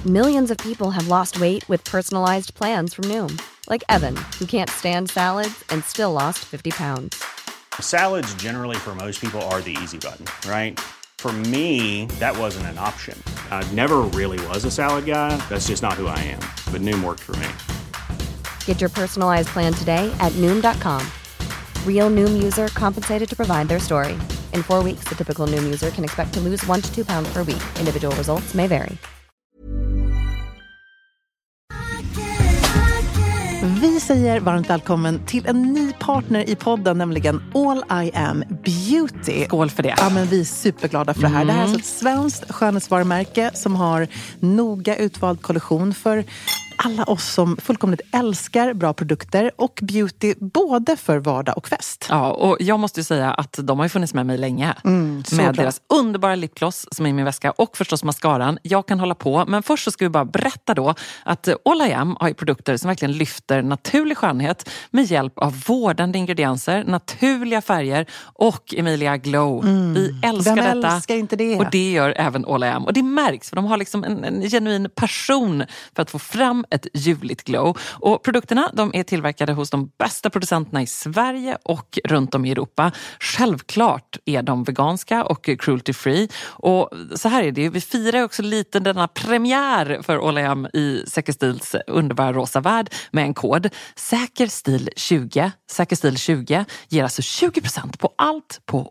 Millions of people have lost weight with personalized plans from Noom. Like Evan, who can't stand salads and still lost 50 pounds. Salads generally for most people are the easy button, right? For me, that wasn't an option. I never really was a salad guy. That's just not who I am. But Noom worked for me. Get your personalized plan today at Noom.com. Real Noom user compensated to provide their story. In 4 weeks, the typical Noom user can expect to lose 1 to 2 pounds per week. Individual results may vary. Vi säger varmt välkommen till en ny partner i podden, nämligen All I Am Beauty. Skål för det. Ja, men vi är superglada för det här. Det här är alltså ett svenskt skönhetsvarumärke som har noga utvald kollektion för alla oss som fullkomligt älskar bra produkter och beauty både för vardag och fest. Ja, och jag måste ju säga att de har ju funnits med mig länge. Med deras underbara lipgloss som är i min väska och förstås mascaran. Jag kan hålla på, men först så ska vi bara berätta då att All I Am har ju produkter som verkligen lyfter naturlig skönhet med hjälp av vårdande ingredienser, naturliga färger och Emilia Glow. Vi älskar Vem detta. älskar inte det? Och det gör även All I Am. Och det märks, för de har liksom en genuin passion för att få fram ett ljuvligt glow. Och produkterna, de är tillverkade hos de bästa producenterna i Sverige och runt om i Europa. Självklart är de veganska och cruelty free. Och så här är det, vi firar också lite denna premiär för All I Am i Säker Stils underbara rosa värld med en kod. Säkerstil20. Säkerstil20 ger alltså 20% på allt på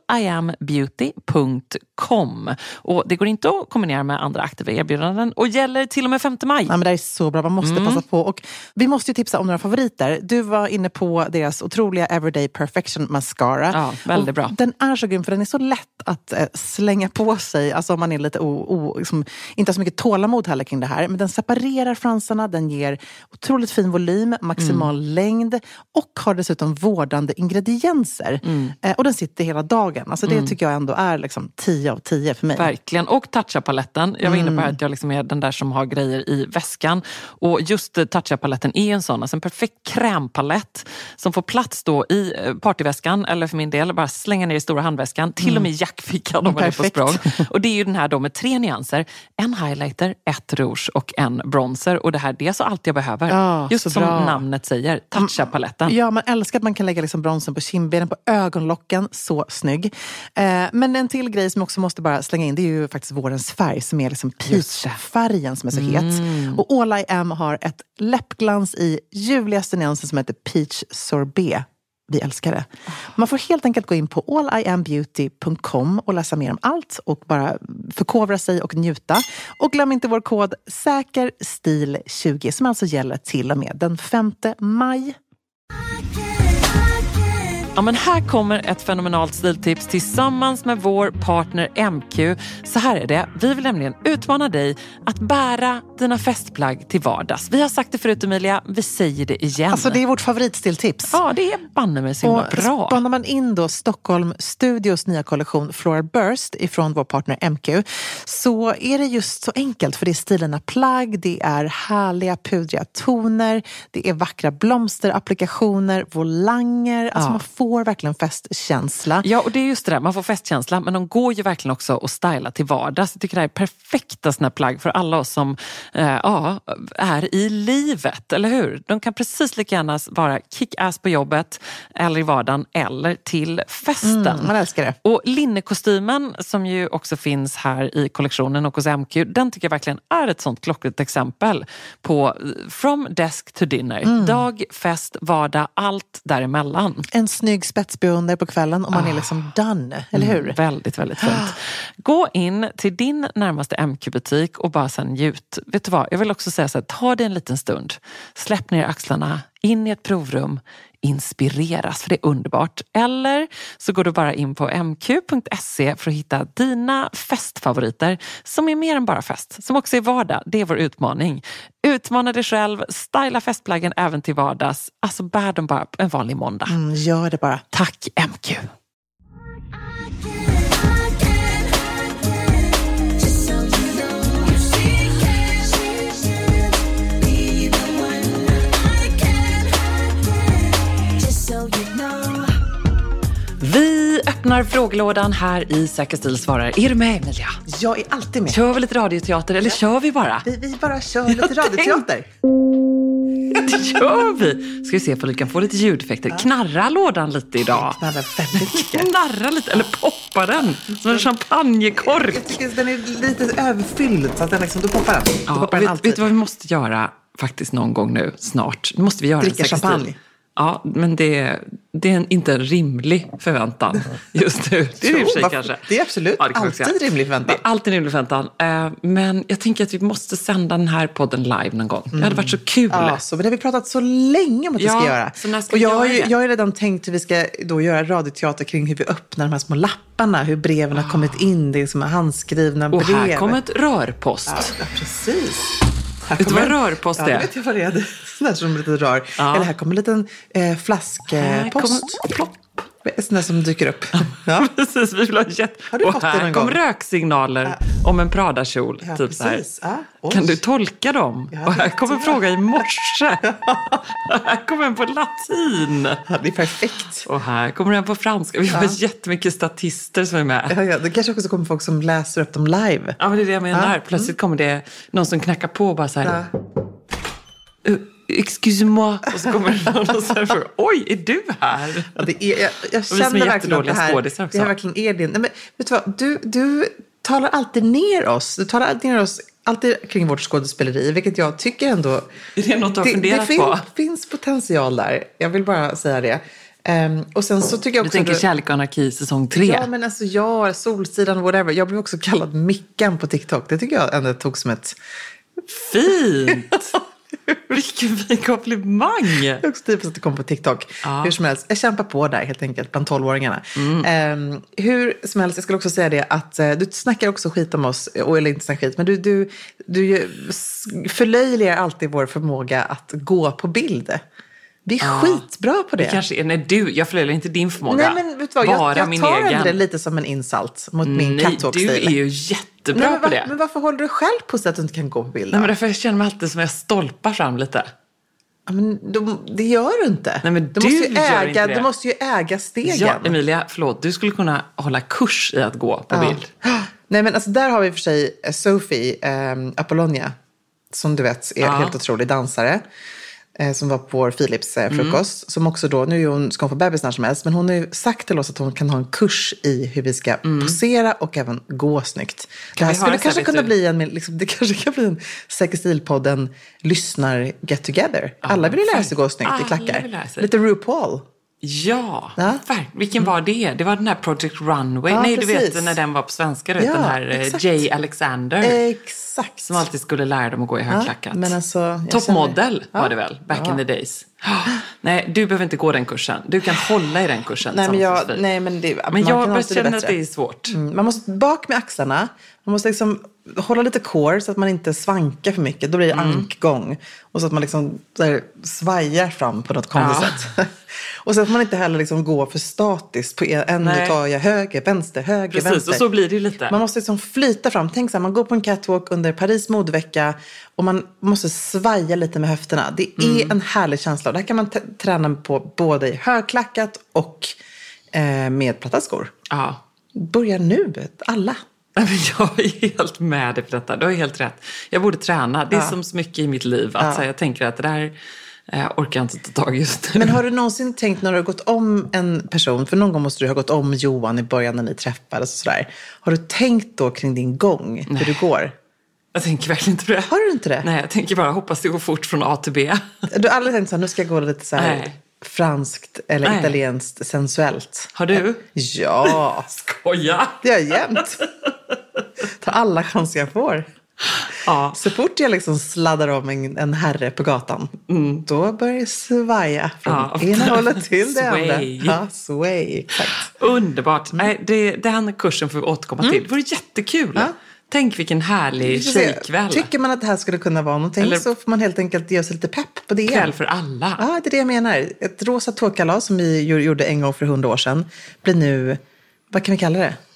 alliambeauty.com. Och det går inte att kombinera med andra aktiva erbjudanden och gäller till och med 5 maj. Ja, men det är så bra, man måste passa på. Och vi måste ju tipsa om några favoriter. Du var inne på deras otroliga Everyday Perfection Mascara. Ja, väldigt bra. Den är så grym för den är så lätt att slänga på sig. Alltså om man är lite liksom, inte har så mycket tålamod heller kring det här. Men den separerar fransarna, den ger otroligt fin volym, maximal längd och har dessutom vårdande ingredienser. Och den sitter hela dagen. Alltså det tycker jag ändå är liksom 10 av 10 för mig. Verkligen. Och Tatcha-paletten. Jag var inne på att jag liksom är den där som har grejer i väskan. Och just Tatcha-paletten är en sån. Alltså en perfekt krämpalett som får plats då i partyväskan. Eller för min del, bara slänga ner i stora handväskan. Till och med jackfickan om man är på språng. Och det är ju den här då med 3 nyanser. En highlighter, 1 rouge och en bronzer. Och det här, det är så allt jag behöver. Ja, just som namnet säger. Tatcha-paletten. Ja, man älskar att man kan lägga liksom bronzen på kindbenen, på ögonlocken. Så snygg. Men en till grej som också måste bara slänga in, det är ju faktiskt vårens färg som är liksom peach-färgen som är så het. Och All I Am har ett läppglans i ljuvligaste nyansen som heter Peach Sorbet. Vi älskar det. Man får helt enkelt gå in på alliambeauty.com och läsa mer om allt och bara förkovra sig och njuta. Och glöm inte vår kod SÄKERSTIL20 som alltså gäller till och med den 5 maj. Ja, men här kommer ett fenomenalt stiltips tillsammans med vår partner MQ. Så här är det. Vi vill nämligen utmana dig att bära dina festplagg till vardags. Vi har sagt det förut, Emilia. Vi säger det igen. Alltså det är vårt favoritstiltips. Ja, det är banne mig så himla bra. Spanar man in då Stockholm Studios nya kollektion Floral Burst ifrån vår partner MQ, så är det just så enkelt. För det är stilarna plagg, det är härliga pudriga toner, det är vackra blomsterapplikationer, volanger. Alltså man får verkligen festkänsla. Ja, och det är just det där. Man får festkänsla, men de går ju verkligen också att styla till vardags. Jag tycker det här är perfekta såna plagg för alla oss som är i livet, eller hur? De kan precis lika gärna vara kick-ass på jobbet eller i vardagen eller till festen. Man älskar det. Och linnekostymen som ju också finns här i kollektionen och hos MQ, den tycker jag verkligen är ett sånt klockrent exempel på from desk to dinner. Dag, fest, vardag, allt däremellan. En snygg spetsbeundrar på kvällen och man är liksom done, eller hur? Väldigt, väldigt fint. Gå in till din närmaste MQ-butik och bara sen njut. Vet du vad, jag vill också säga så här, ta det en liten stund. Släpp ner axlarna, in i ett provrum, inspireras, för det är underbart. Eller så går du bara in på mq.se för att hitta dina festfavoriter som är mer än bara fest, som också är vardag. Det är vår utmaning. Utmana dig själv, styla festplaggen även till vardags. Alltså bär dem bara en vanlig måndag. Gör det bara. Tack MQ. Vi öppnar öppnar frågelådan här i Säker stil svarar. Är du med, Emilia? Jag är alltid med. Kör vi lite radioteater eller kör vi bara? Vi bara kör lite radioteater. Det gör vi. Ska vi se om vi kan få lite ljudeffekter. Knarra lådan lite idag. Knarra väldigt mycket. Knarra lite, eller poppa den. Som en champagnekork. Jag tycker den är lite överfylld så att den liksom, då poppar den. Ja, vet du vad vi måste göra faktiskt någon gång nu, snart? Nu måste vi göra dricka champagne. Ja, men det är inte en rimlig förväntan just nu. Det är det i och för sig kanske. Det är absolut alltid rimlig förväntan. Det är alltid rimlig förväntan. Men jag tänker att vi måste sända den här podden live någon gång. Det hade varit så kul. Ja, så det har vi pratat så länge om att vi ska göra. Så när ska och jag det? har ju redan tänkt hur vi ska då göra radioteater kring hur vi öppnar de här små lapparna. Hur breven har kommit in. Det är som handskrivna brev. Och här kommer ett rörpost. Ja, precis. Vet du vad rörpost är? Ja, vet jag vad det är. Sån där som lite rör. Ja. Eller här kommer en liten flaskpost. Plopp. Sån där som dyker upp. Ja. Precis, vi vill ha Har du och fått det här någon kom gång? röksignaler om en Prada-kjol. Ja, typ så här. precis. Ja, Kan du tolka dem? Ja, och här det kommer en fråga i morse. Här kommer en på latin. Ja, det är perfekt. Och här kommer en på franska. Vi har jättemycket statister som är med. Ja, det kanske också kommer folk som läser upp dem live. Ja, men det är det jag menar. Plötsligt kommer det någon som knackar på och bara så här... Excuse-moi. Och så kommer det någon och säger, oj, är du här? Ja, det är, jag känner verkligen att det här verkligen är din... Nej, men, vet du vad? Du talar alltid ner oss. Du talar alltid ner oss alltid kring vårt skådespeleri, vilket jag tycker ändå... Är det något du har funderat på? Det finns potential där. Jag vill bara säga det. Och sen så tycker jag också... Du tänker Kärlek och anarki säsong 3? Ja, men alltså Solsidan, whatever. Jag blev också kallad Mickan på TikTok. Det tycker jag ändå tog som ett... Fint! Vilken fin komplimang! Det är också typiskt att det kom på TikTok. Ja. Hur som helst, jag kämpar på där helt enkelt bland 12-åringarna. Hur som helst, jag skulle också säga det att du snackar också skit om oss, eller inte snackar skit, men du förlöjligar alltid vår förmåga att gå på bild. Vi är skitbra på det. Det kanske är när jag förlöjligar inte din förmåga. Nej, men vet du vad, jag tar egen. det lite som en insult mot min catwalk-stil. Du är ju jättebra på det. Men varför håller du själv på så att du inte kan gå på bild? Nej, men därför jag känner mig alltid som jag stolpar fram lite. Ja, men det gör du inte. Nej, men du måste ju äga stegen. Ja, Emilia, förlåt. Du skulle kunna hålla kurs i att gå på bild. Nej, men alltså där har vi för sig Sophie Apollonia, som du vet är helt otrolig dansare. Som var på vår Philips frukost. Som också då, nu ska hon få bebis när som helst. Men hon har ju sagt till oss att hon kan ha en kurs i hur vi ska posera och även gå snyggt. Det här skulle kanske kunna bli det kanske kan bli en Säker stil-podden lyssnar get together. Alla vill ju lära sig gå snyggt i klackar. Lite RuPaul. Ja, vilken var det? Det var den här Project Runway. Nej, precis. Du vet när den var på svenska. Den här Jay Alexander. Exakt. Som alltid skulle lära dem att gå i högklackat. Men alltså, Toppmodell var det väl, back in the days. Nej, du behöver inte gå den kursen. Du kan hålla i den kursen. Men jag känner att det är svårt. Man måste bak med axlarna. Man måste liksom hålla lite core så att man inte svankar för mycket. Då blir det ankgång. Och så att man liksom där svajar fram på något konstigt sätt. Och så att man inte heller liksom går för statiskt. Nu tar jag höger, vänster, höger, vänster. Precis, och så blir det ju lite. Man måste liksom flyta fram. Tänk så här, man går på en catwalk under Paris modevecka. Och man måste svaja lite med höfterna. Det är en härlig känsla. Och det här kan man träna på både i högklackat och med platta skor. Ja. Börja nu, alla. Jag är helt med dig på detta. Du har helt rätt. Jag borde träna. Det är som så mycket i mitt liv. Att jag tänker att det där orkar jag inte ta tag just nu. Men har du någonsin tänkt när du har gått om en person, för någon gång måste du ha gått om Johan i början när ni träffades och sådär. Har du tänkt då kring din gång, hur du går? Jag tänker verkligen inte på det. Har du inte det? Nej, jag tänker bara hoppas det går fort från A till B. Du har aldrig tänkt så här, nu ska jag gå lite så här franskt eller italienskt sensuellt? Har du? Ja. Skoja. Det är jämt. Ta alla chanser jag får. Ja. Så fort jag liksom sladdar om en herre på gatan, då börjar jag svaja från ena hållet till det andra. Ja, sway, exakt. Underbart. Nej, den kursen får vi återkomma till. Det vore jättekul. Ja. Tänk vilken härlig tjejkväll. Tycker man att det här skulle kunna vara någonting så får man helt enkelt ge sig lite pepp på det. Kväll för alla. Ja, det är det jag menar. Ett rosa tågkalas som vi gjorde en gång för 100 år sedan blir nu Vad kan vi kalla det?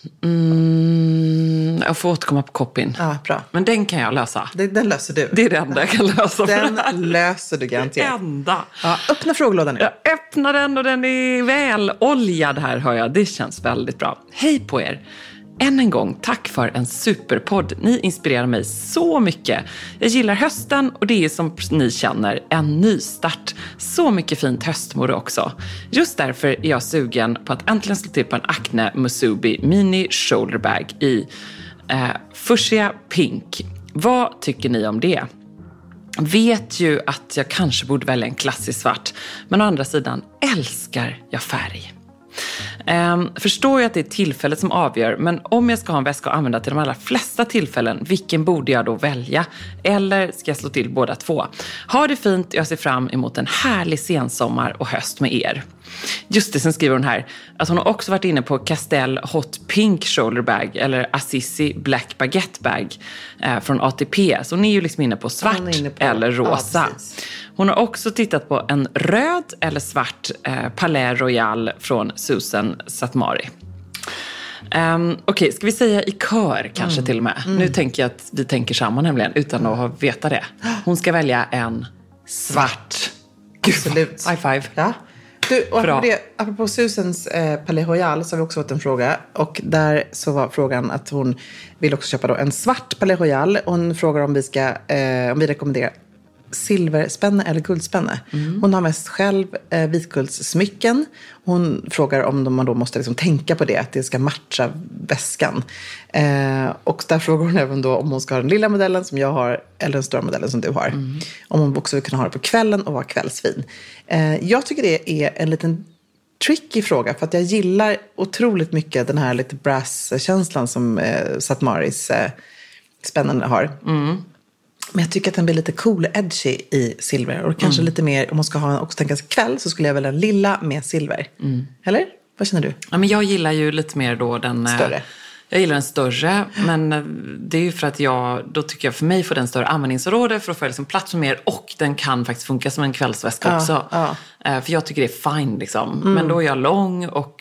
Jag får återkomma på copyn. Ja, bra. Men den kan jag lösa. Den löser du. Det är det enda jag kan lösa. Den löser du garanterat. Enda. Ja, öppna frågelådan nu. Jag öppnar den och den är väl oljad här, hör jag. Det känns väldigt bra. Hej på er! Än en gång, tack för en superpodd. Ni inspirerar mig så mycket. Jag gillar hösten och det är som ni känner en nystart. Så mycket fint höstmode också. Just därför är jag sugen på att äntligen slå till på en Acne Musubi Mini Shoulder Bag i Fuchsia Pink. Vad tycker ni om det? Vet ju att jag kanske borde välja en klassisk svart. Men å andra sidan älskar jag färg. Förstår jag att det är tillfället som avgör, men om jag ska ha en väska att använda till de allra flesta tillfällen, vilken borde jag då välja? Eller ska jag slå till båda två? Ha det fint, jag ser fram emot en härlig sensommar och höst med er. Just det, sen skriver hon här att hon har också varit inne på Castell Hot Pink Shoulder Bag eller Assisi Black Baguette Bag från ATP. Så hon är ju liksom inne på svart eller rosa. Ja, hon har också tittat på en röd eller svart Palais Royal från Susan Satmari. Okej, ska vi säga i kör kanske till och med? Nu tänker jag att vi tänker samman nämligen utan att veta det. Hon ska välja en svart. Absolut. High five. Ja. Du, och apropå Susans Palais Royal så har vi också fått en fråga. Och där så var frågan att hon vill också köpa då en svart Palais Royal. Hon frågar om vi rekommenderar silverspänne eller guldspänne. Hon har mest själv vitguldssmycken. Hon frågar om man då måste liksom tänka på det, att det ska matcha väskan. Och där frågar hon även då om hon ska ha den lilla modellen som jag har eller den stora modellen som du har. Om hon också vill kunna ha det på kvällen och vara kvällsfin. Jag tycker det är en liten tricky fråga, för att jag gillar otroligt mycket den här lite brass-känslan som Satmaris spännande har. Men jag tycker att den blir lite cool edgy i silver. Och kanske lite mer, om man ska ha också tänka sig kväll, så skulle jag välja lilla med silver. Eller? Vad känner du? Ja, men jag gillar ju lite mer då den större. Jag gillar den större, men det är ju för att då tycker jag för mig får den större användningsområde för att få liksom plats med mer, och den kan faktiskt funka som en kvällsväska också. För jag tycker det är fine liksom. Men då är jag lång och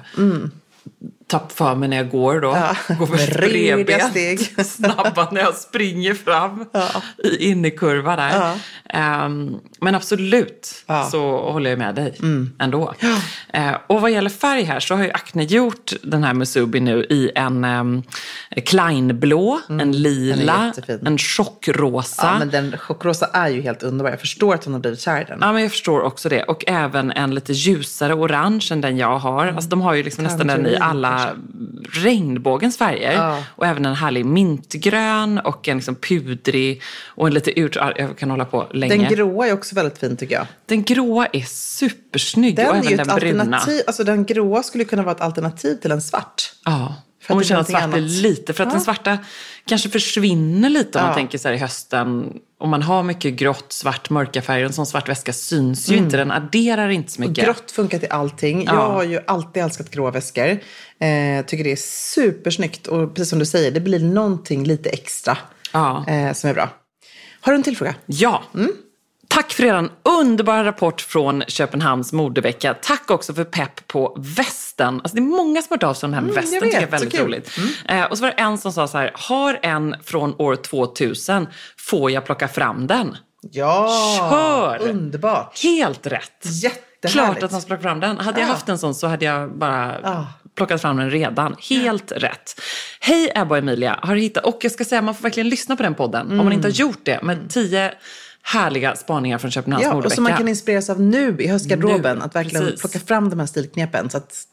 tapp för mig när jag går då. Går för bredbent, snabba när jag springer fram i innekurva där. Men absolut så håller jag med dig ändå. Och vad gäller färg här så har ju Acne gjort den här Musubi nu i en Kleinblå, en lila, en chockrosa. Ja, men den chockrosa är ju helt underbar. Jag förstår att hon har blivit kär i den. Ja, men jag förstår också det. Och även en lite ljusare orange än den jag har. Alltså de har ju liksom nästan den i alla regnbågens färger. Och även en härlig mintgrön och en liksom pudrig och en lite jag kan hålla på länge. Den gråa är också väldigt fin tycker jag. Den gråa är supersnygg. Den och är även ju den ett bruna. alternativ. Alltså den gråa skulle kunna vara ett alternativ till en svart. Ja. Om man känner att svart är lite. För att den svarta kanske försvinner lite om man tänker så här i hösten. Om man har mycket grått, svart, mörka färger. En sån svart väska syns ju inte. Den adderar inte så mycket. Och grått funkar till allting. Jag har ju alltid älskat gråa väskor. Tycker det är supersnyggt. Och precis som du säger, det blir någonting lite extra som är bra. Har du en till fråga? Ja. Tack för er underbara rapport från Köpenhamns modevecka. Tack också för pepp på västen. Alltså det är många som har hört av sig om den här västen. Det är väldigt roligt. Och så var det en som sa så här: har en från år 2000, får jag plocka fram den? Ja, kör! Underbart. Helt rätt. Jättehärligt. Klart att man ska plocka fram den. Hade jag haft en sån så hade jag bara plockat fram den redan. Helt rätt. Hej Ebba och Emilia. Har hittat, och jag ska säga, man får verkligen lyssna på den podden. Om man inte har gjort det. Med 10 härliga spaningar från Köpenhamns modevecka. Och som man kan inspireras av nu i höstgarderoben. Att verkligen plocka fram de här stilknepen. Så att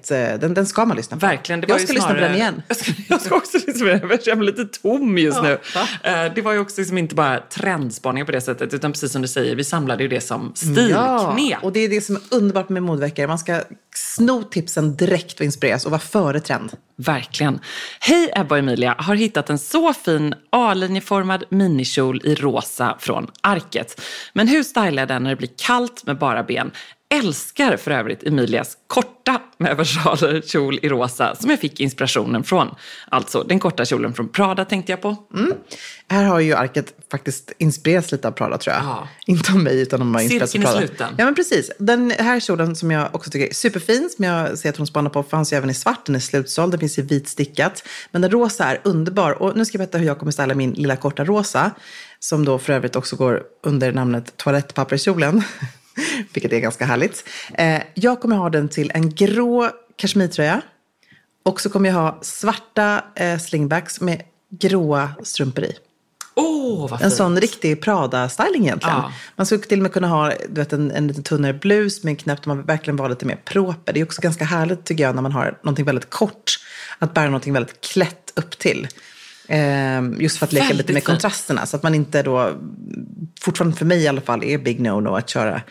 den ska man lyssna på. Verkligen. Jag ska lyssna på den igen. Jag ska också lyssna på den. Jag känner mig lite tom just nu. Det var ju också liksom inte bara trendspaningar på det sättet. Utan precis som du säger, vi samlade ju det som stilknep. Ja, och det är det som är underbart med modeveckor. Man ska sno tipsen direkt och inspireras och vara före trend. Verkligen. Hej Ebba och Emilia, har hittat en så fin A-linjeformad minikjol i rosa från Arket. Men hur stylar jag den när det blir kallt med bara ben? älskar för övrigt Emilias korta med versaler kjol i rosa som jag fick inspirationen från. Alltså den korta kjolen från Prada tänkte jag på. Här har ju arket faktiskt inspirerats lite av Prada, tror jag. Ja. Inte av mig, utan de har inspirerats av Prada. Cirkeln i sluten. Ja, men precis. Den här kjolen som jag också tycker är superfin, som jag ser att hon spanar på, fanns ju även i svart. Den är slutsåld, den finns i vit stickat. Men den rosa är underbar. Och nu ska jag berätta hur jag kommer styla min lilla korta rosa, som då för övrigt också går under namnet toalettpapperskjolen. Vilket är ganska härligt. Jag kommer ha den till en grå kashmirtröja. Och så kommer jag ha svarta slingbacks med gråa strumpor i. Vad fint. En sån riktig Prada-styling egentligen. Ja. Man skulle till och med kunna ha, du vet, en lite tunnare blus med en knäpp där man verkligen var lite mer proper. Det är också ganska härligt, tycker jag, när man har någonting väldigt kort. Att bära någonting väldigt klätt upp till. Just för att leka lite med kontrasterna. Så att man inte då, fortfarande för mig i alla fall, är big no-no att köra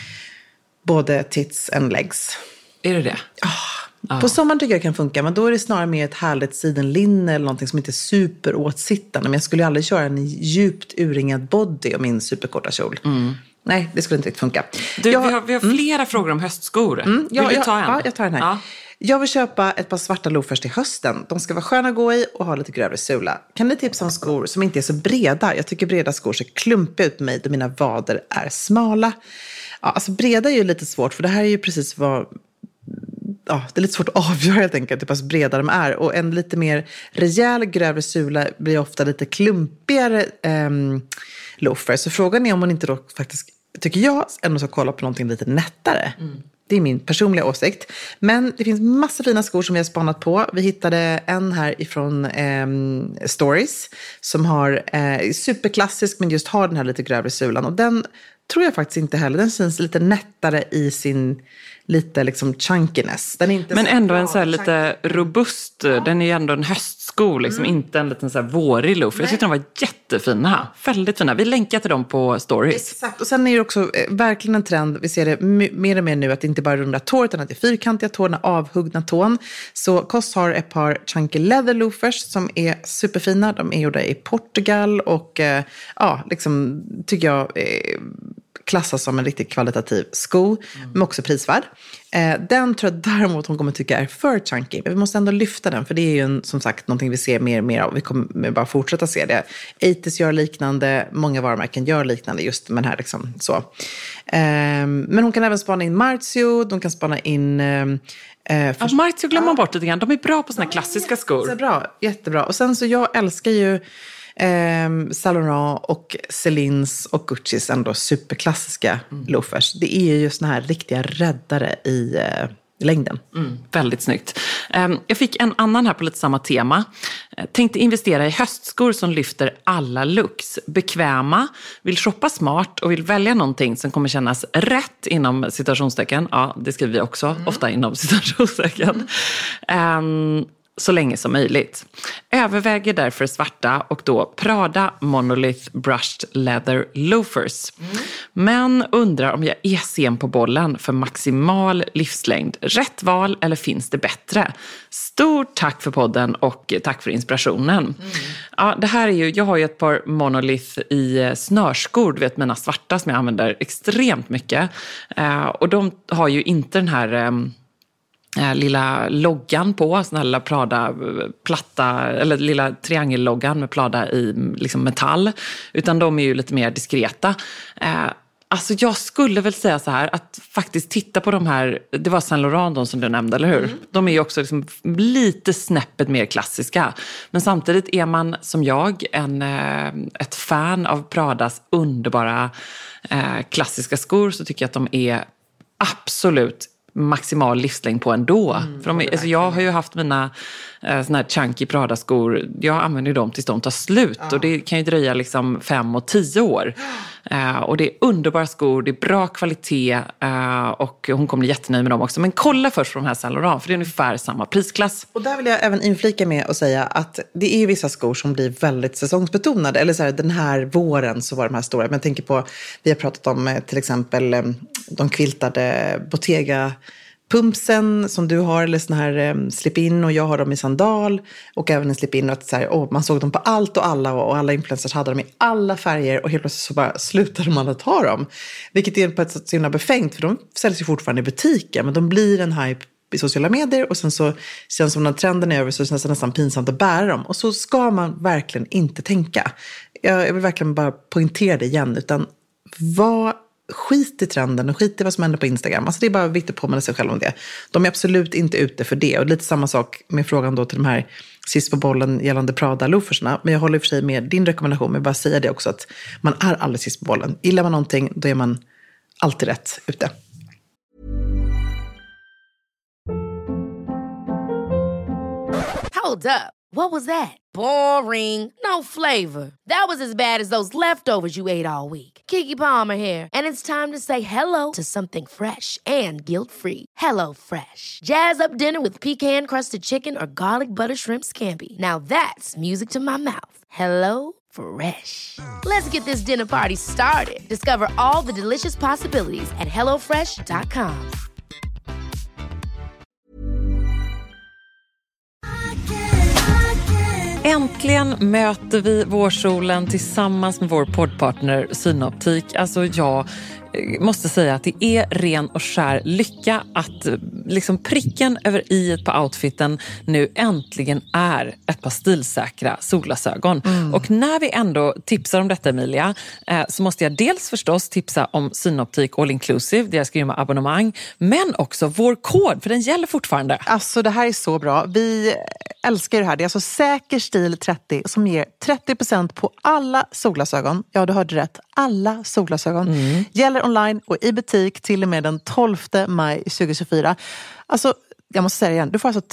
både tits and legs. Är det? På sommaren tycker jag det kan funka, men då är det snarare mer ett härligt sidenlinne eller någonting som inte är superåtsittande. Men jag skulle ju aldrig köra en djupt urringad body och min superkorta kjol. Nej, det skulle inte riktigt funka. Vi har flera frågor om höstskor. Vill du ta en? Ja, jag tar den här. Ja. Jag vill köpa ett par svarta loafers till hösten. De ska vara sköna att gå i och ha lite grövre sula. Kan ni tipsa om skor som inte är så breda? Jag tycker breda skor ser klumpiga ut på mig då mina vader är smala. Ja, alltså breda är ju lite svårt, för det här är ju precis vad... Ja, det är lite svårt att avgöra helt enkelt hur pass breda de är. Och en lite mer rejäl grövre sula blir ofta lite klumpigare loafers. Så frågan är om man inte då faktiskt, tycker jag, ändå ska kolla på någonting lite nättare. Det är min personliga åsikt. Men det finns massa fina skor som vi har spanat på. Vi hittade en här ifrån Stories som har superklassisk, men just har den här lite grövre sulan. Och den tror jag faktiskt inte heller. Den känns lite nättare i sin lite liksom chunkiness. Den är inte men så ändå en så här lite robust, den är ju ändå en höstsko, liksom inte en liten så här vårig loaf. Jag tyckte de var jättefina, väldigt fina. Vi länkar till dem på Stories. Exakt, och sen är det också verkligen en trend, vi ser det mer och mer nu, att det inte bara är runda tår utan att det är fyrkantiga tår, avhuggna tån. Så Koss har ett par chunky leather loafers som är superfina. De är gjorda i Portugal och liksom tycker jag klassas som en riktigt kvalitativ sko, men också prisvärd. Den tror jag däremot hon kommer tycka är för chunky. Men vi måste ändå lyfta den, för det är ju som sagt någonting vi ser mer och mer av. Vi kommer bara fortsätta se det. ATEEZ gör liknande, många varumärken gör liknande just med den här liksom så. Men hon kan även spana in Marzio, de kan spana in... Marzio glömmer man bort lite grann. De är bra på såna klassiska skor. Jättebra. Och sen så jag älskar ju Saint Laurent och Céline's och Guccis ändå superklassiska loafers. Det är ju såna här riktiga räddare i längden. Väldigt snyggt. Jag fick en annan här på lite samma tema. Tänkte investera i höstskor som lyfter alla looks. Bekväma, vill shoppa smart och vill välja någonting som kommer kännas rätt inom citationstecken. Ja, det skriver vi också, ofta inom citationstecken. Så länge som möjligt. Överväger därför svarta och då Prada Monolith Brushed Leather Loafers. Men undrar om jag är sen på bollen för maximal livslängd. Rätt val eller finns det bättre? Stort tack för podden och tack för inspirationen. Ja, det här är ju, jag har ju ett par Monolith i snörskor, du vet mina svarta som jag använder extremt mycket. Och de har ju inte den här... lilla loggan på, sån här lilla Prada-platta, eller lilla triangelloggan med Prada i liksom metall, utan de är ju lite mer diskreta. Alltså jag skulle väl säga så här, att faktiskt titta på de här, det var Saint Laurent som du nämnde, eller hur? De är ju också liksom lite snäppet mer klassiska. Men samtidigt är man som jag ett fan av Pradas underbara klassiska skor, så tycker jag att de är absolut maximal livslängd på ändå. För alltså jag har ju haft mina såna här chunky Prada-skor, jag använder ju dem tills de tar slut. Och det kan ju dröja liksom 5 och 10 år. Och det är underbara skor, det är bra kvalitet och hon kommer bli jättenöjd med dem också. Men kolla först på de här Saint Laurent, för det är ungefär samma prisklass. Och där vill jag även inflika med och säga att det är ju vissa skor som blir väldigt säsongsbetonade. Eller så här, den här våren så var de här stora. Men jag tänker på, vi har pratat om till exempel de quiltade Bottega pumpsen som du har, eller sån här slip-in, och jag har dem i sandal och även en slip-in, och att så här, man såg dem på allt och alla, och alla influencers hade dem i alla färger, och helt plötsligt så bara slutade man att ha dem. Vilket är på ett sätt så himla befängt, för de säljs ju fortfarande i butiken, men de blir en hype i sociala medier, och sen så känns som när trenden är över så känns det nästan pinsamt att bära dem. Och så ska man verkligen inte tänka. Jag vill verkligen bara poängtera det igen, utan skit i trenden och skit i vad som händer på Instagram. Alltså det är bara viktigt att påminna sig själv om det. De är absolut inte ute för det. Och lite samma sak med frågan då till de här sist på bollen gällande Prada-loafersna. Men jag håller i och för sig med din rekommendation. Men bara säga det också, att man är aldrig sist på bollen. Gillar man någonting, då är man alltid rätt ute. Hold up. What was that? Boring. No flavor. That was as bad as those leftovers you ate all week. Keke Palmer here, and it's time to say hello to something fresh and guilt-free. Hello Fresh. Jazz up dinner with pecan-crusted chicken or garlic butter shrimp scampi. Now that's music to my mouth. Hello Fresh. Let's get this dinner party started. Discover all the delicious possibilities at hellofresh.com. Äntligen möter vi vårsolen tillsammans med vår poddpartner Synoptik. Alltså jag måste säga att det är ren och skär lycka att liksom pricken över i-et på outfiten nu äntligen är ett par stilsäkra solglasögon. Och när vi ändå tipsar om detta, Emilia, så måste jag dels förstås tipsa om Synoptik All Inclusive, deras grymma abonnemang, men också vår kod, för den gäller fortfarande. Alltså det här är så bra. Vi älskar det här. Det är alltså Säker stil 30 som ger 30% på alla solglasögon. Ja, du hörde rätt. Alla solglasögon. Gäller online och i butik till och med den 12 maj 2024. Alltså, jag måste säga det igen. Du får alltså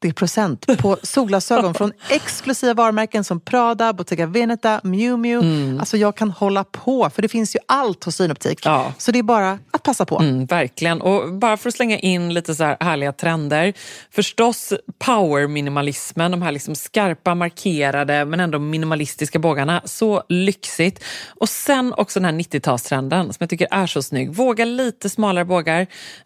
30% på solglasögon från exklusiva varumärken som Prada, Bottega Veneta, Miu Miu. Alltså jag kan hålla på, för det finns ju allt hos Synoptik. Ja. Så det är bara att passa på. Verkligen. Och bara för att slänga in lite så här härliga trender. Förstås power-minimalismen, de här liksom skarpa, markerade men ändå minimalistiska bågarna. Så lyxigt. Och sen också den här 90-talstrenden som jag tycker är så snygg. Våga lite smalare bågar.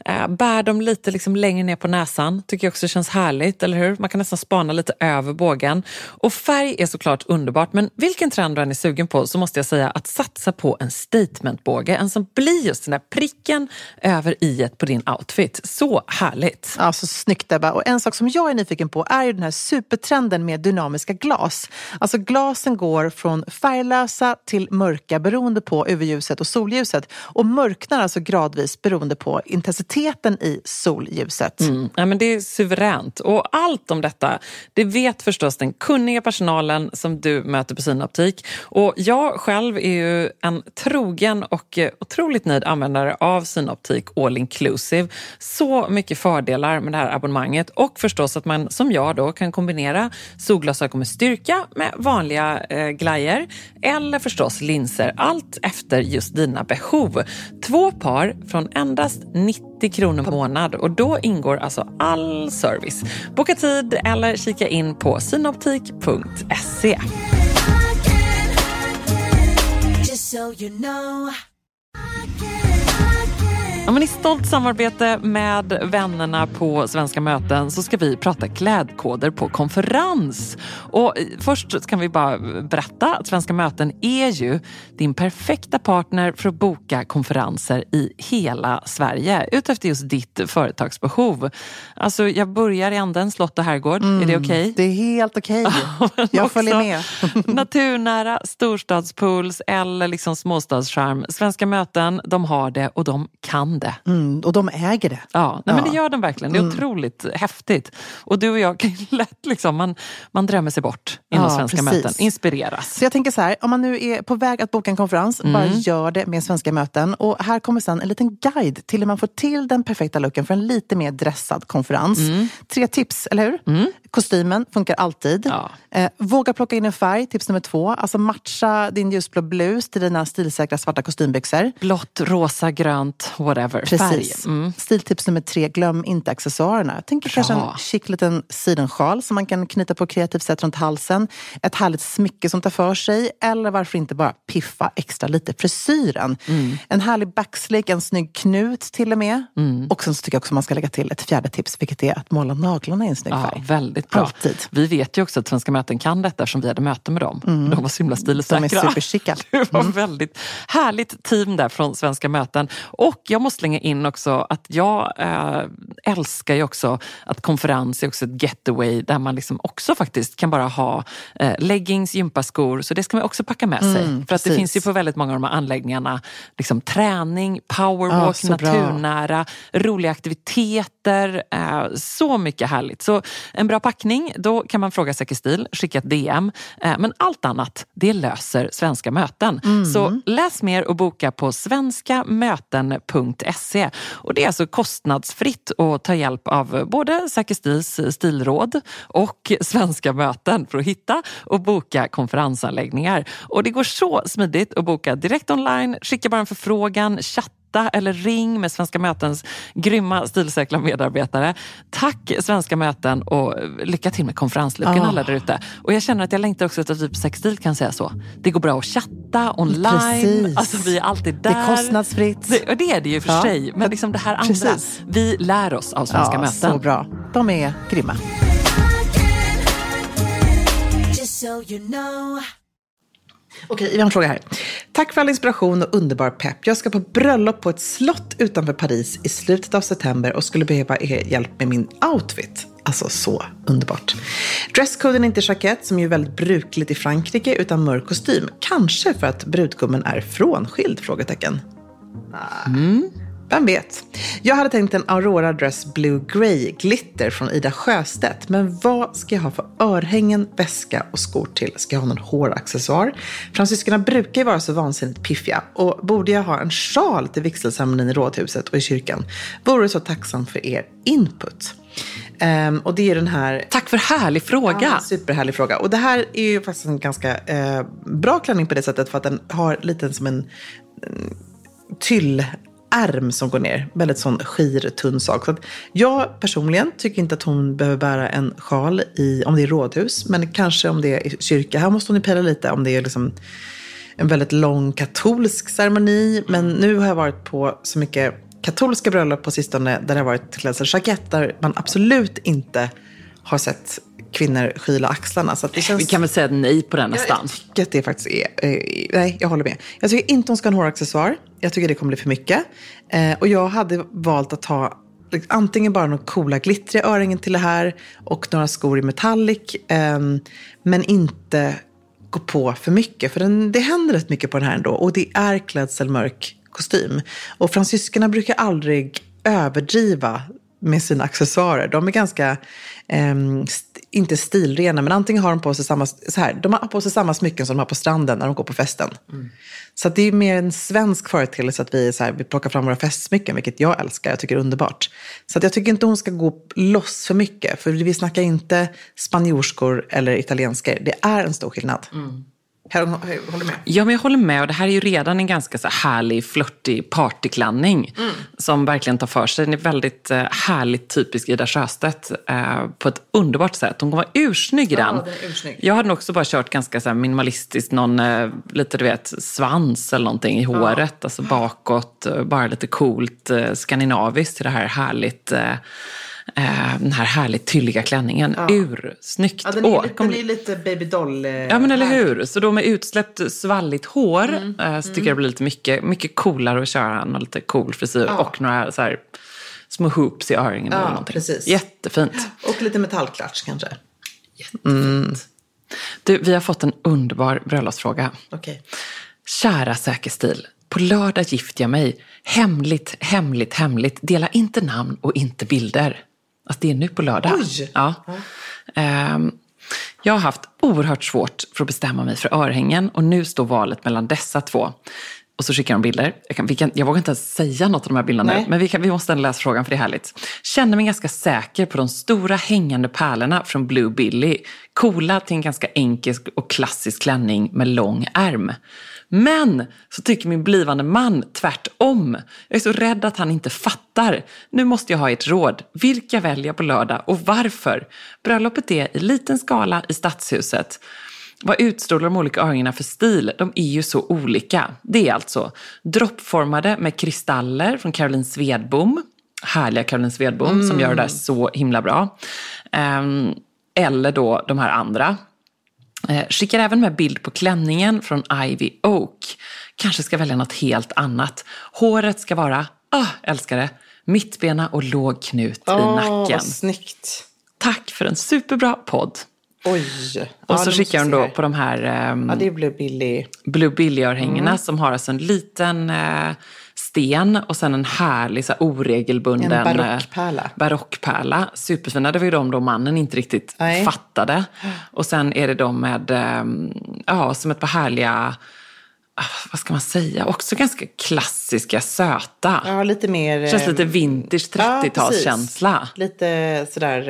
Bär dem lite liksom längre ner på näsan. Tycker jag också känns härligt. Eller hur? Man kan nästan spana lite över bågen. Och färg är såklart underbart, men vilken trend du än är sugen på så måste jag säga att satsa på en statementbåge. En som blir just den där pricken över i-et på din outfit. Så härligt. Ja, så snyggt Ebba. Och en sak som jag är nyfiken på är ju den här supertrenden med dynamiska glas. Alltså glasen går från färglösa till mörka beroende på UV-ljuset och solljuset. Och mörknar alltså gradvis beroende på intensiteten i solljuset. Ja, men det är suveränt. Och allt om detta, det vet förstås den kunniga personalen som du möter på Synoptik. Och jag själv är ju en trogen och otroligt nöjd användare av Synoptik All Inclusive. Så mycket fördelar med det här abonnemanget. Och förstås att man som jag då kan kombinera solglasögon med styrka med vanliga glajer. Eller förstås linser. Allt efter just dina behov. 2 par från endast 90 kronor per månad. Och då ingår alltså all service. Boka tid eller kika in på synoptik.se. Ja, men i stolt samarbete med vännerna på Svenska möten så ska vi prata klädkoder på konferens. Och först kan vi bara berätta att Svenska möten är ju din perfekta partner för att boka konferenser i hela Sverige utefter just ditt företagsbehov. Alltså jag börjar i änden Slott och Herrgård. Är det okej? Det är helt okej. Jag följer med. Naturnära storstadspools eller liksom småstadscharm. Svenska möten, de har det och de kan det. Och de äger det. Ja, nej, men det gör de verkligen. Det är otroligt häftigt. Och du och jag kan lätt liksom, man drömmer sig bort inom Svenska möten. Inspireras. Så jag tänker så här, om man nu är på väg att boka en konferens, bara gör det med Svenska möten. Och här kommer sen en liten guide till hur man får till den perfekta looken för en lite mer dressad konferens. 3 tips, eller hur? Kostymen funkar alltid. Ja. Våga plocka in en färg, tips nummer 2. Alltså matcha din ljusblå blus till dina stilsäkra svarta kostymbyxor. Blått, rosa, grönt, whatever. whatever Precis. färg. Stiltips nummer 3, glöm inte accessoarerna. Jag tänker kanske en chic liten sidensjal som man kan knyta på kreativt sätt runt halsen. Ett härligt smycke som tar för sig. Eller varför inte bara piffa extra lite frisyren. En härlig backslick, en snygg knut till och med. Och sen så tycker jag också man ska lägga till ett fjärde tips, vilket är att måla naglarna i en snygg färg. Väldigt bra. Alltid. Vi vet ju också att Svenska Möten kan detta som vi hade möte med dem. De var så himla stilsäkra. De är superchicka. Det var väldigt härligt team där från Svenska Möten. Och jag måste slänga in också att jag älskar ju också att konferens är också ett getaway där man liksom också faktiskt kan bara ha leggings, gympaskor. Så det ska man också packa med sig. För att det finns ju på väldigt många av de här anläggningarna liksom träning, powerwalk, naturnära, roliga aktiviteter. Så mycket härligt. Så en bra packning, då kan man fråga Säker Stil, skicka ett DM. Men allt annat, det löser Svenska Möten. Så läs mer och boka på svenskamöten.se. Och det är alltså kostnadsfritt att ta hjälp av både Säker Stils stilråd och Svenska Möten för att hitta och boka konferensanläggningar. Och det går så smidigt att boka direkt online, skicka bara en förfrågan, chatta eller ring med Svenska Mötens grymma stilsäkra medarbetare. Tack Svenska Möten och lycka till med konferenslucken alla där ute. Och jag känner att jag längtar också att vi på Säker Stil kan säga så. Det går bra att chatta online. Precis. Alltså vi är alltid där. Det är kostnadsfritt. Och det är det ju för sig. Men liksom det här andra. Vi lär oss av Svenska Möten. Så bra. De är grymma. Okej, vi har en fråga här. Tack för all inspiration och underbar pepp. Jag ska på bröllop på ett slott utanför Paris i slutet av september och skulle behöva er hjälp med min outfit. Alltså så underbart. Dresscoden är inte jackett som är väldigt brukligt i Frankrike utan mörk kostym. Kanske för att brudgummen är frånskild? Frågetecken. Vem vet? Jag hade tänkt en Aurora Dress Blue Grey glitter från Ida Sjöstedt. Men vad ska jag ha för örhängen, väska och skor till? Ska jag ha någon håraccessoar? Fransyskorna brukar ju vara så vansinnigt piffiga. Och borde jag ha en sjal till vigselceremonin i rådhuset och i kyrkan? Vore så tacksam för er input. Och det är den här... Tack för härlig fråga. Ja, superhärlig fråga. Och det här är ju faktiskt en ganska bra klänning på det sättet. För att den har lite som en ärm som går ner. Väldigt sån skir, tunn sak. Så att jag personligen tycker inte att hon behöver bära en sjal om det är rådhus. Men kanske om det är kyrka. Här måste hon ju pella lite om det är liksom en väldigt lång katolsk ceremoni. Men nu har jag varit på så mycket katolska bröllop på sistone där det har varit klädseljackett där man absolut inte har sett kvinnor skyla axlarna. Så att det känns... Vi kan väl säga nej på den nästan. Jag tycker att det faktiskt är... nej, jag håller med. Jag tycker inte hon ska ha en håraccessoar. Jag tycker det kommer bli för mycket. Och jag hade valt att ta antingen bara några coola glittriga örhängen till det här och några skor i metallic. Men inte gå på för mycket. För det händer rätt mycket på den här ändå. Och det är klädselmörk kostym. Och fransyskorna brukar aldrig överdriva med sina accessoarer. De är ganska, inte stilrena, men antingen har de på sig de har på sig samma smycken som de har på stranden när de går på festen. Så att det är mer en svensk företeelse att vi plockar fram våra festsmycken, vilket jag älskar, jag tycker det är underbart. Så att jag tycker inte hon ska gå loss för mycket, för vi snackar inte spanjorskor eller italienskor. Det är en stor skillnad. Håller med. Ja, men jag håller med. Och det här är ju redan en ganska så härlig, flörtig partyklänning som verkligen tar för sig. Den är väldigt härligt typisk Ida Sjöstedt på ett underbart sätt. Hon kommer vara ursnygg i den. Ja, den är ursnygg. Jag hade nog också bara kört ganska så här minimalistiskt, någon lite du vet svans eller någonting i håret, alltså bakåt, bara lite coolt skandinaviskt till det här härligt den här härligt tylliga klänningen. Ursnyggt. Ja, den är lite babydoll. Ja, men eller hur? Så då med utsläppt svalligt hår så tycker jag det blir lite mycket coolare att köra en lite cool frisyr och några så här små hoops i öringen eller någonting. Precis. Jättefint. Och lite metallklatsch kanske. Jättefint. Du, vi har fått en underbar bröllopsfråga. Okej. Kära Säker Stil. På lördag gifter jag mig. Hemligt, hemligt, hemligt. Dela inte namn och inte bilder. Alltså det är nu på lördag. Oj! Ja. Jag har haft oerhört svårt för att bestämma mig för örhängen. Och nu står valet mellan dessa två. Och så skickar de bilder. Jag vågar inte ens säga något av de här bilderna nu. Men vi måste ändå läsa frågan för det är härligt. Känner mig ganska säker på de stora hängande pärlorna från Blue Billy. Coola till en ganska enkel och klassisk klänning med lång ärm. Men så tycker min blivande man tvärtom. Jag är så rädd att han inte fattar. Nu måste jag ha ett råd. Vilka väljer jag på lördag och varför? Bröllopet är i liten skala i Stadshuset. Vad utstrålar de olika örhängena för stil? De är ju så olika. Det är alltså droppformade med kristaller från Caroline Svedbom. Härliga Caroline Svedbom som gör det där så himla bra. Eller då de här andra. Skickar även med bild på klänningen från Ivy Oak. Kanske ska välja något helt annat. Håret ska vara, älskar det, mittbena och låg knut i nacken. Vad snyggt. Tack för en superbra podd. Oj. Och så skickar hon då på de här det är Blue Billy-örhängena som har alltså en liten sten och sen en härlig så här, oregelbunden barockpärla. Superfina. Det var ju de då mannen inte riktigt fattade. Och sen är det de med som ett par härliga, vad ska man säga, också ganska klassiska, söta. Ja, lite mer... Känns lite vintage 30-talskänsla. Lite sådär,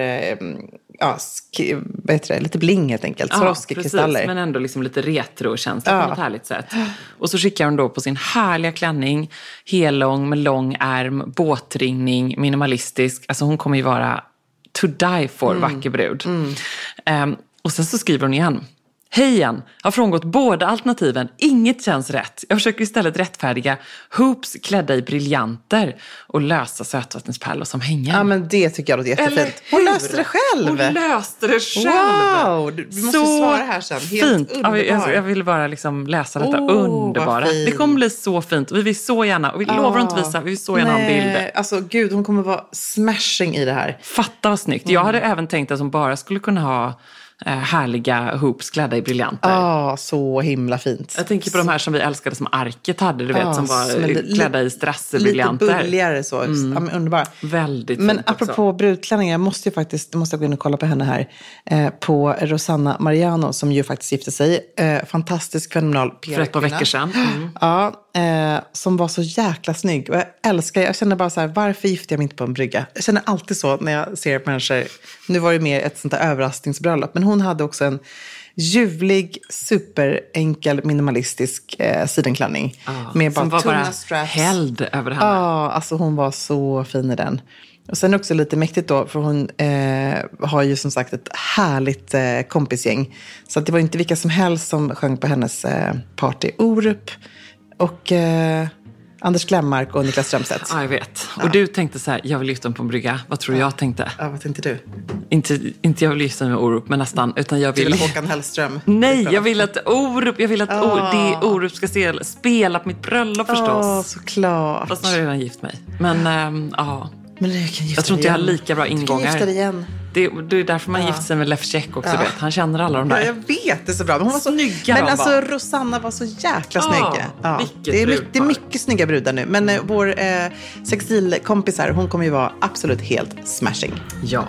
vad heter det? Lite bling helt enkelt. Swarovski-kristaller. Men ändå liksom lite retro-känsla på något härligt sätt. Och så skickar hon då på sin härliga klänning, hellång med lång ärm, båtringning, minimalistisk. Alltså hon kommer ju vara to die for, vacker brud. Och sen så skriver hon igen. Hej igen, jag har frångått båda alternativen. Inget känns rätt. Jag försöker istället rättfärdiga hoops klädda i briljanter och lösa sötvattenspärlor som hänger. Ja, men det tycker jag låter jättefint. Hon löste det själv. Wow, du måste så svara här sen. Helt fint. Underbar. Jag vill bara liksom läsa detta underbara. Det kommer bli så fint. Vi vill så gärna, och vi lovar att inte visa, vi vill så gärna ha en bild. Alltså gud, hon kommer vara smashing i det här. Fatta vad snyggt. Jag hade även tänkt att hon bara skulle kunna ha härliga hoops klädda i briljanter. Så himla fint. Jag tänker på de här som vi älskade som Arket hade, du vet, som var klädda i strassebriljanter. Lite bulligare så. Ja, men underbar. Väldigt men fint apropå också. Brudklänningar, jag måste gå in och kolla på henne här. På Rosanna Mariano som ju faktiskt gifte sig. Fantastisk fenomenal PR-kvinna. För ett par veckor sedan. Ja, som var så jäkla snygg. Och jag känner bara så här, varför gifter jag mig inte på en brygga? Jag känner alltid så när jag ser människor. Nu var det mer ett sånt där överraskningsbröllop. Men hon hade också en ljuvlig, superenkel, minimalistisk sidenklänning. Med bara tunna straps. Held över henne. Alltså hon var så fin i den. Och sen också lite mäktigt då, för hon har ju som sagt ett härligt kompisgäng. Så att det var inte vilka som helst som sjöng på hennes party. Orup och Anders Glenmark och Niklas Strömstedt. Ja, jag vet. Och du tänkte så här, jag vill gifta mig på en brygga. Vad tror jag tänkte? Ja, vad tänkte du? Inte jag vill gifta mig med Orup, men nästan. Utan jag vill... Du vill Håkan Hellström? Nej, jag vill att Orup ska spela på mitt bröllop förstås. Såklart. Fast nu har jag redan gift mig. Men Men jag tror inte jag har lika bra ingångar. Du kan gifta dig igen. Det är därför man gifter sig med Lef Check också, vet. Han känner alla de där. Ja, jag vet, det är så bra. Men hon var så snygga. Men alltså Rosanna var så jäkla snygg. Det är mycket snygga brudar nu. Men vår sextilkompis här, hon kommer ju vara absolut helt smashing. Ja.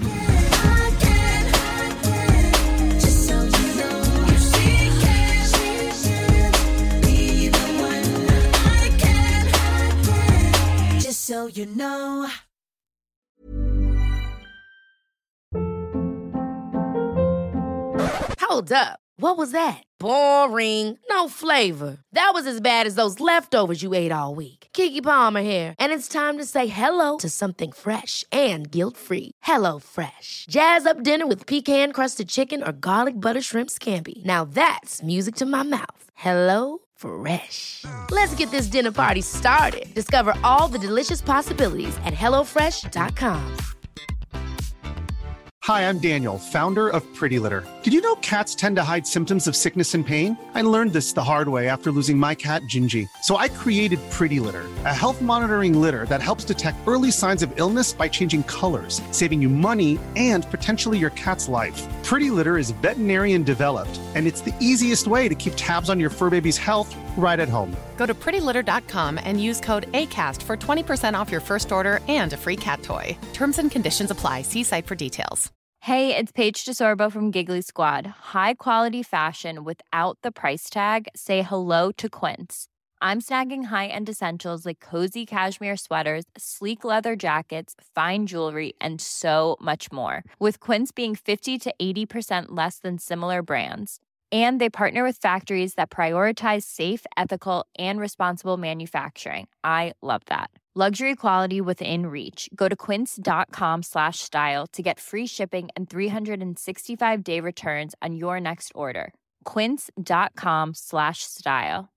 So you know. Hold up. What was that? Boring. No flavor. That was as bad as those leftovers you ate all week. Keke Palmer here, and it's time to say hello to something fresh and guilt-free. Hello Fresh. Jazz up dinner with pecan-crusted chicken or garlic butter shrimp scampi. Now that's music to my mouth. Hello Fresh. Let's get this dinner party started. Discover all the delicious possibilities at hellofresh.com. Hi, I'm Daniel, founder of Pretty Litter. Did you know cats tend to hide symptoms of sickness and pain? I learned this the hard way after losing my cat, Gingy. So I created Pretty Litter, a health monitoring litter that helps detect early signs of illness by changing colors, saving you money and potentially your cat's life. Pretty Litter is veterinarian developed, and it's the easiest way to keep tabs on your fur baby's health right at home. Go to prettylitter.com and use code ACAST for 20% off your first order and a free cat toy. Terms and conditions apply. See site for details. Hey, it's Paige DeSorbo from Giggly Squad. High quality fashion without the price tag. Say hello to Quince. I'm snagging high-end essentials like cozy cashmere sweaters, sleek leather jackets, fine jewelry, and so much more. With Quince being 50 to 80% less than similar brands. And they partner with factories that prioritize safe, ethical, and responsible manufacturing. I love that. Luxury quality within reach. Go to quince.com/style to get free shipping and 365-day returns on your next order. Quince.com/style.